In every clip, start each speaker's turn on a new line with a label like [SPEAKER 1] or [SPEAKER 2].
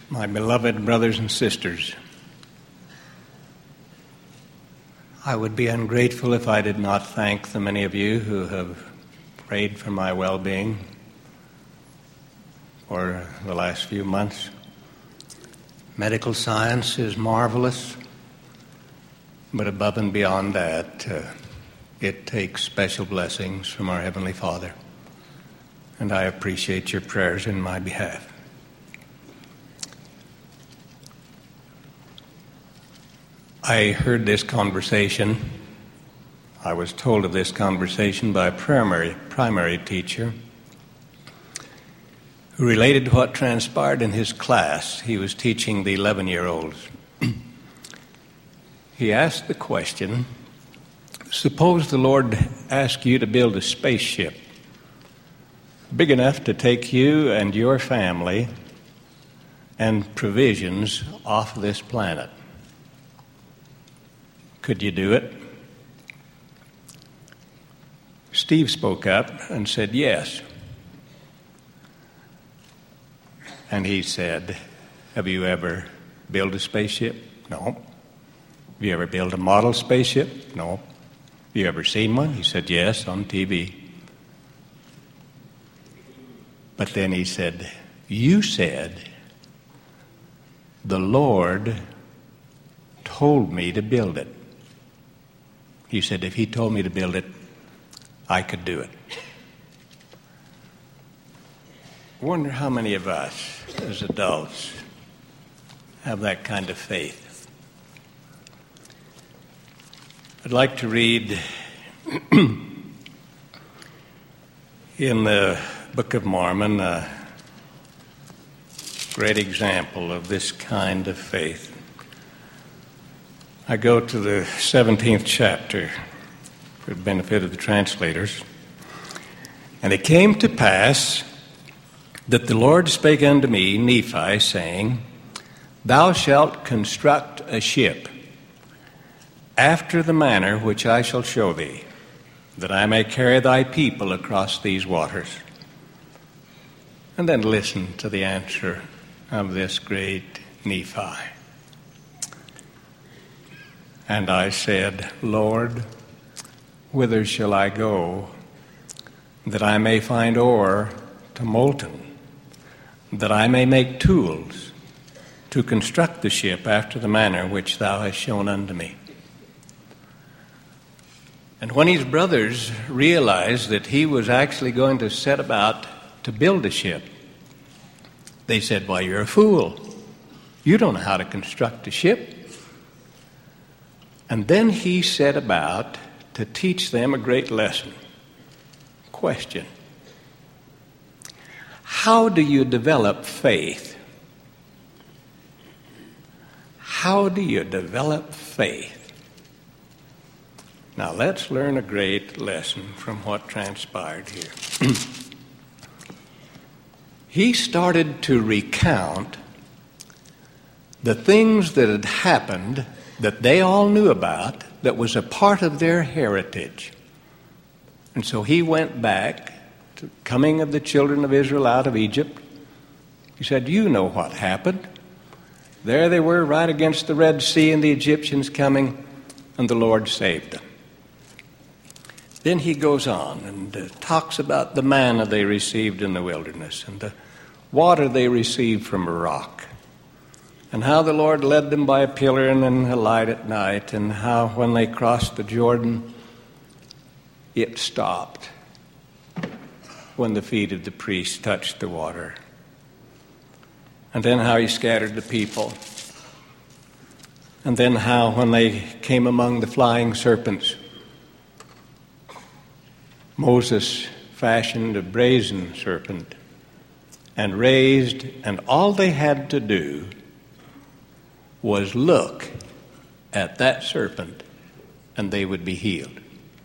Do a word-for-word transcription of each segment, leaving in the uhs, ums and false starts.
[SPEAKER 1] My beloved brothers and sisters, I would be ungrateful if I did not thank the many of you who have prayed for my well-being for the last few months. Medical science is marvelous, but above and beyond that, uh, it takes special blessings from our Heavenly Father, and I appreciate your prayers in my behalf. I heard this conversation. I was told of this conversation by a primary, primary teacher who related what transpired in his class. He was teaching the eleven-year-olds. He asked the question, suppose the Lord asked you to build a spaceship big enough to take you and your family and provisions off this planet. Could you do it? Steve spoke up and said yes. And he said, have you ever built a spaceship? No. Have you ever built a model spaceship? No. Have you ever seen one? He said yes, on T V. But then he said, you said, the Lord told me to build it. He said, if he told me to build it, I could do it. I wonder how many of us, as adults, have that kind of faith. I'd like to read in the Book of Mormon a great example of this kind of faith. I go to the seventeenth chapter for the benefit of the translators. And it came to pass that the Lord spake unto me, Nephi, saying, thou shalt construct a ship after the manner which I shall show thee, that I may carry thy people across these waters. And then listen to the answer of this great Nephi. And I said, Lord, whither shall I go, that I may find ore to molten, that I may make tools to construct the ship after the manner which thou hast shown unto me? And when his brothers realized that he was actually going to set about to build a ship, they said, why, you're a fool. You don't know how to construct a ship. And then he set about to teach them a great lesson. Question: how do you develop faith? How do you develop faith? Now let's learn a great lesson from what transpired here. He started to recount the things that had happened that they all knew about, that was a part of their heritage. And so he went back to the coming of the children of Israel out of Egypt. He said, you know what happened. There they were right against the Red Sea and the Egyptians coming, and the Lord saved them. Then he goes on and uh, talks about the manna they received in the wilderness and the water they received from a rock, and how the Lord led them by a pillar and then a light at night, and how when they crossed the Jordan, it stopped when the feet of the priests touched the water. And then how he scattered the people. And then how when they came among the flying serpents, Moses fashioned a brazen serpent and raised, and all they had to do was look at that serpent and they would be healed.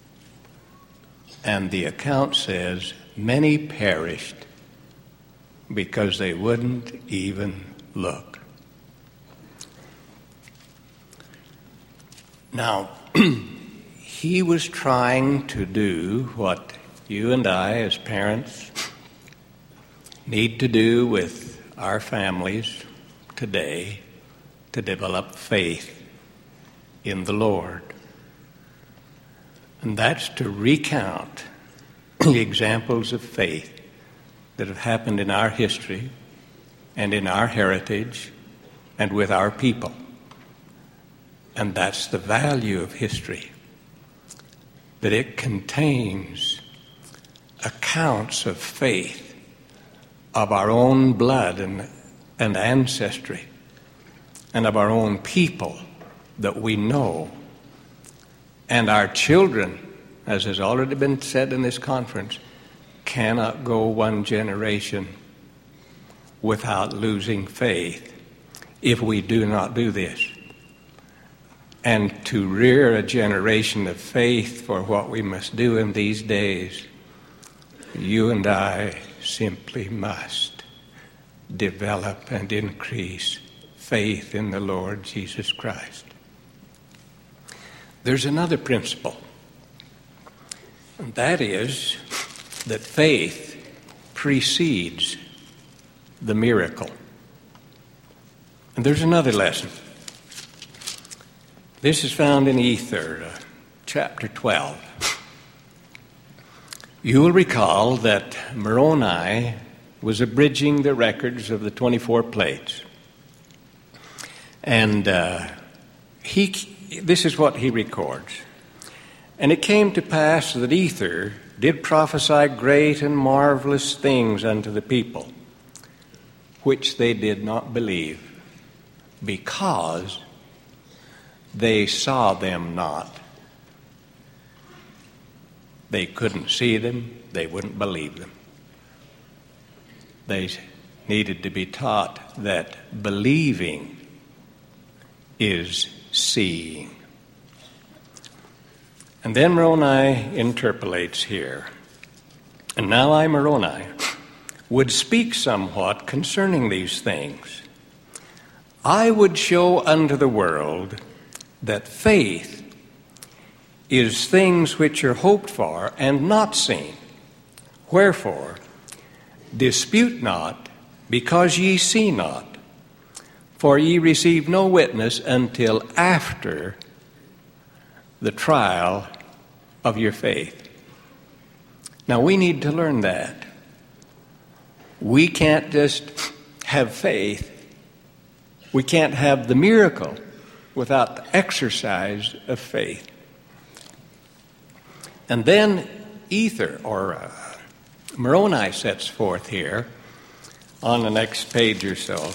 [SPEAKER 1] And the account says many perished because they wouldn't even look. Now, he was trying to do what you and I as parents need to do with our families today to develop faith in the Lord. And that's to recount the examples of faith that have happened in our history and in our heritage and with our people. And that's the value of history, that it contains accounts of faith of our own blood and, and ancestry and of our own people that we know. And our children, as has already been said in this conference, cannot go one generation without losing faith if we do not do this. And to rear a generation of faith for what we must do in these days, you and I simply must develop and increase faith in the Lord Jesus Christ. There's another principle, and that is that faith precedes the miracle. And there's another lesson. This is found in Ether, uh, chapter twelve. You will recall that Moroni was abridging the records of the twenty-four plates. And uh, he, this is what he records. And it came to pass that Ether did prophesy great and marvelous things unto the people, which they did not believe, because they saw them not. They couldn't see them, they wouldn't believe them. They needed to be taught that believing is seeing. And then Moroni interpolates here. And now I, Moroni, would speak somewhat concerning these things. I would show unto the world that faith is things which are hoped for and not seen. Wherefore, dispute not, because ye see not, for ye receive no witness until after the trial of your faith. Now, we need to learn that. We can't just have faith. We can't have the miracle without the exercise of faith. And then Ether, or uh, Moroni, sets forth here on the next page or so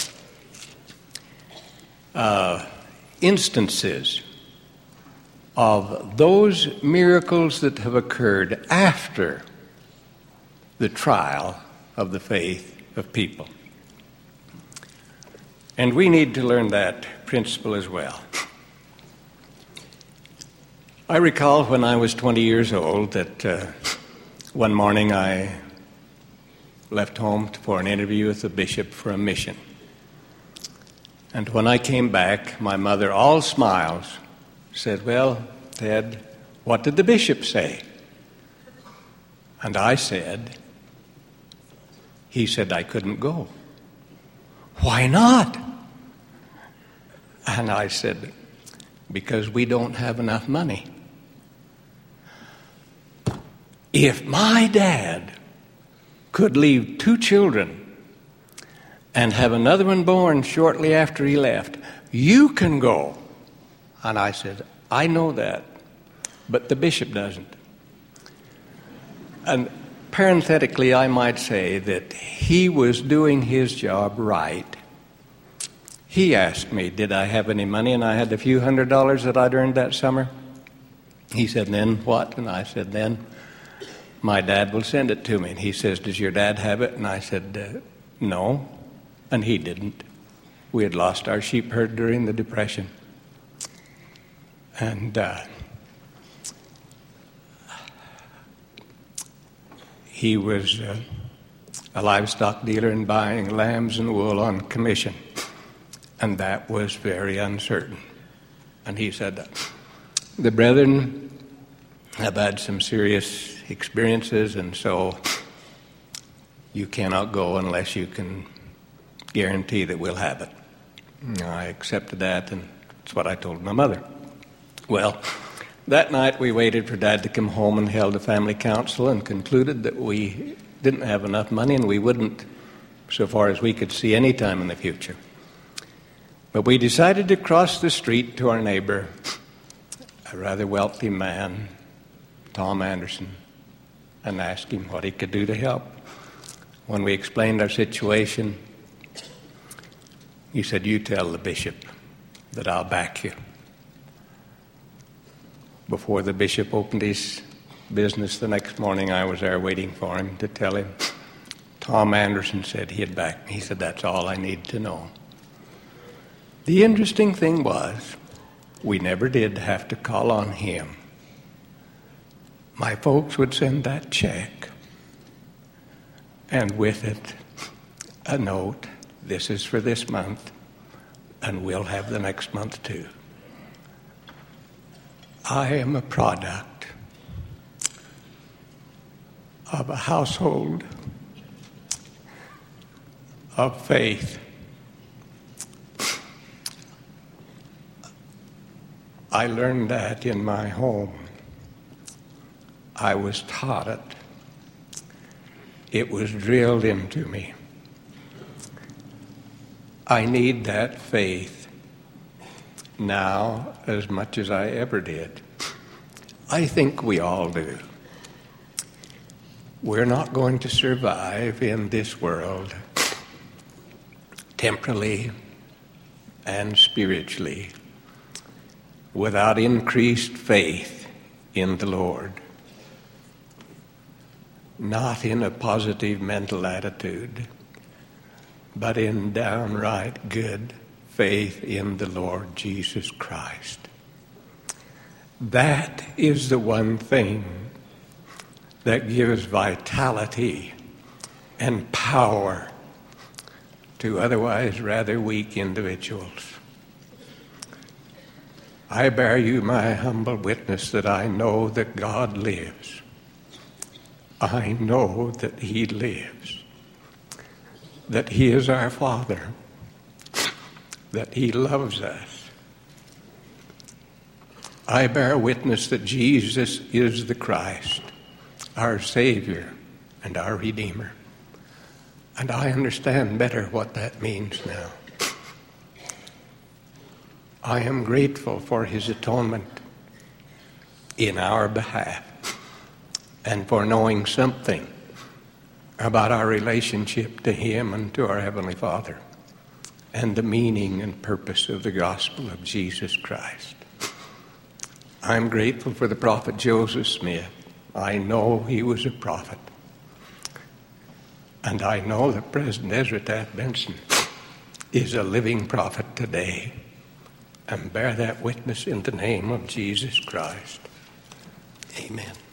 [SPEAKER 1] uh, instances of those miracles that have occurred after the trial of the faith of people. And we need to learn that principle as well. I recall when I was twenty years old that uh, one morning I left home for an interview with the bishop for a mission. And when I came back, my mother, all smiles, said, "Well, Ted, what did the bishop say?" And I said, "He said I couldn't go." "Why not?" And I said, "Because we don't have enough money." If my dad could leave two children and have another one born shortly after he left, you can go. And I said, "I know that, but the bishop doesn't." And parenthetically, I might say that he was doing his job right. He asked me, did I have any money? And I had a few hundred dollars that I'd earned that summer. He said, "Then what?" And I said, "Then my dad will send it to me." And he says, "Does your dad have it?" And I said, uh, "No." And he didn't. We had lost our sheep herd during the Depression. And uh, he was uh, a livestock dealer and buying lambs and wool on commission. And that was very uncertain. And he said, "The brethren have had some serious experiences, and so you cannot go unless you can guarantee that we'll have it." I accepted that, and that's what I told my mother. Well, that night we waited for Dad to come home and held a family council and concluded that we didn't have enough money and we wouldn't, so far as we could see, any time in the future. But we decided to cross the street to our neighbor, a rather wealthy man, Tom Anderson, and ask him what he could do to help. When we explained our situation, he said, "You tell the bishop that I'll back you." Before the bishop opened his business the next morning, I was there waiting for him to tell him. Tom Anderson said he'd back me. He said, "That's all I need to know." The interesting thing was, we never did have to call on him. My folks would send that check, and with it, a note, "This is for this month, and we'll have the next month too." I am a product of a household of faith. I learned that in my home. I was taught it. It was drilled into me. I need that faith now as much as I ever did. I think we all do. We're not going to survive in this world temporally and spiritually without increased faith in the Lord. Not in a positive mental attitude, but in downright good faith in the Lord Jesus Christ. That is the one thing that gives vitality and power to otherwise rather weak individuals. I bear you my humble witness that I know that God lives. I know that He lives, that He is our Father, that He loves us. I bear witness that Jesus is the Christ, our Savior and our Redeemer. And I understand better what that means now. I am grateful for His atonement in our behalf and for knowing something about our relationship to Him and to our Heavenly Father and the meaning and purpose of the gospel of Jesus Christ. I'm grateful for the prophet Joseph Smith. I know he was a prophet. And I know that President Ezra Taft Benson is a living prophet today, and bear that witness in the name of Jesus Christ. Amen.